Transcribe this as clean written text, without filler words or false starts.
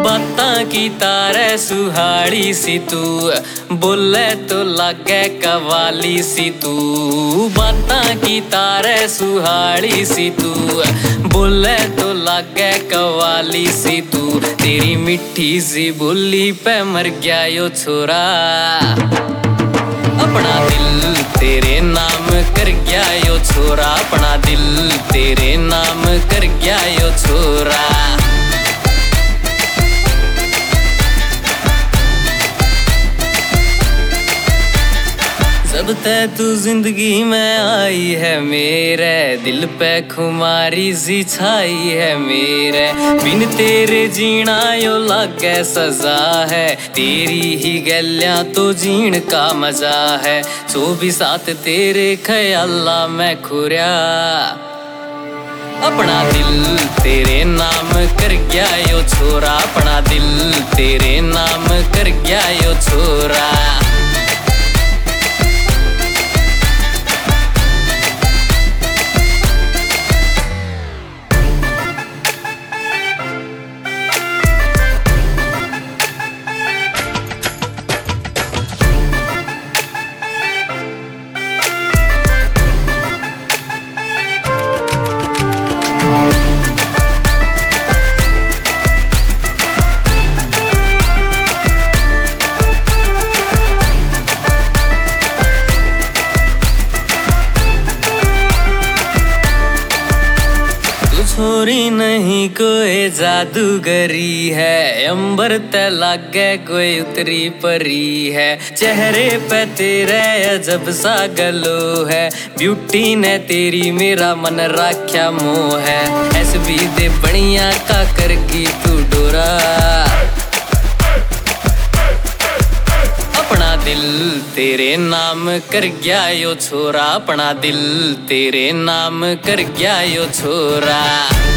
बातां की तारे सुहाड़ी सी तू, बोले तो लागे कवाली सी तू। बातां की तारे सुहाड़ी सी तू, बोले तो लागे कवाली सी तू। तेरी मिठी सी बोली पे मर गया यो छोरा, अपना दिल तेरे नाम कर गया यो छोरा। अपना दिल तेरे नाम कर गया यो छोरा। जब ते तू जिंदगी में आई है मेरे, दिल पे खुमारी सी छाई है मेरे। बिन तेरे जीना यो लागे सजा है, तेरी ही गलियां तो जीण का मजा है। 24/7 तेरे ख्याला में खुर्या, अपना दिल तेरे नाम कर गया यो छोरा। अपना दिल तेरे नाम कर गया यो छोरा। छोरी नहीं कोई जादूगरी है, अंबर ते लागे कोई उतरी परी है। चेहरे पे तेरे अजब सा गलो है, ब्यूटी ने तेरी मेरा मन राख्या मोह है। एसबी दे बढ़िया का करगी तू डोरा, अपना दिल तेरे नाम कर गया यो छोरा। अपना दिल तेरे नाम कर गया यो छोरा।